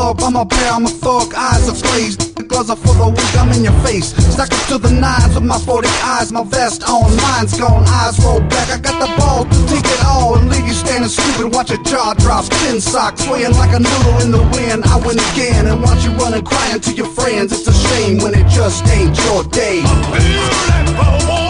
plug, I'm a bear, I'm a thug, eyes are glazed. Gloves are for the weak, I'm in your face. Stuck up to the nines with my 40 eyes, my vest on, mine's gone, eyes roll back. I got the ball to take it all and leave you standing stupid. Watch your jaw drop, skin socks, swaying like a noodle in the wind. I win again and watch you running, crying to your friends. It's a shame when it just ain't your day. A beautiful